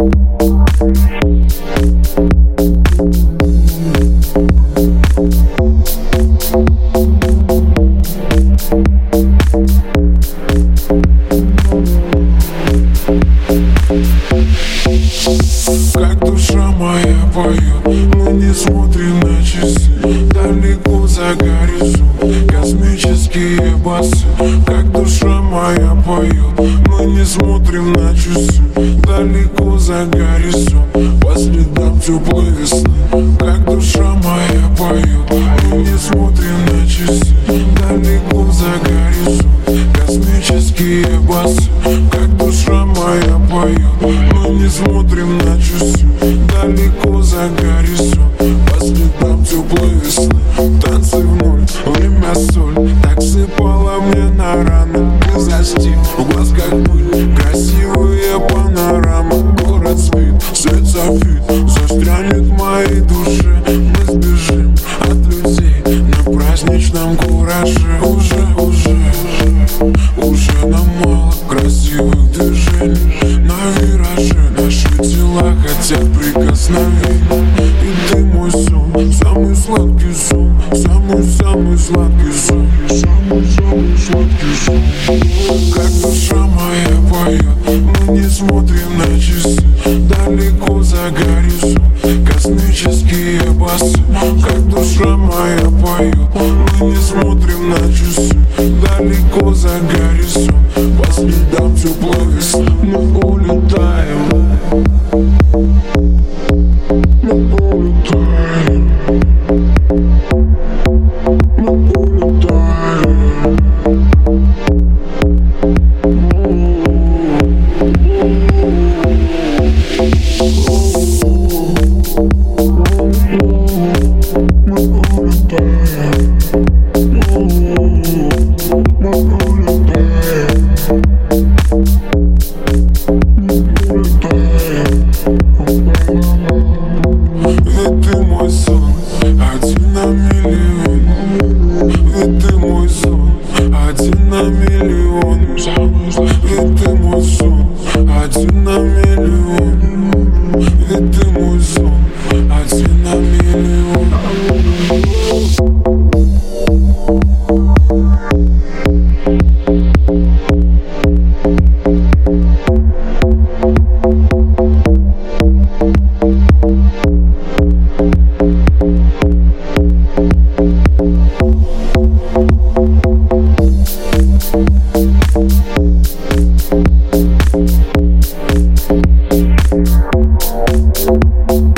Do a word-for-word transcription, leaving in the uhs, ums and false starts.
Как душа моя поет, мы не смотрим на часы. Далеко за горизонт, космические басы. Как душа моя поет, мы не смотрим на часы. Далеко за горизонт, по следам теплой весны. Как душа моя поет, мы не смотрим на часы. Далеко за горизонт, космические басы. Как душа моя поет, мы не смотрим на часы. Далеко за горизонт, по следам теплой весны. Танцы в ноль, время соль, так сыпала мне на раны. Ты застиг, в глазках пыль, красивые панорамы. Город спит, свет софит, застрянет в моей душе. Мы сбежим от людей на праздничном кураже. Уже, уже, уже нам мало красивых движений. На вираже наши тела хотят прикосновений. И ты мой сон, самый сладкий сон, самый-самый сладкий сон, самый-самый сладкий сон. Как душа моя поет, мы не смотрим на часы. Далеко за горизонт, космические басы. Как душа моя поет, мы не смотрим на часы. Далеко за горизонт, по следам теплой весны. Мы улетаем, мы улетаем, мы улетаем. Ведь ты мой сон, один на миллион. Ведь ты мой сон, один на миллион. Ведь ты мой сон, один на миллион. Ведь ты мой сон, один на миллион. We'll be right back.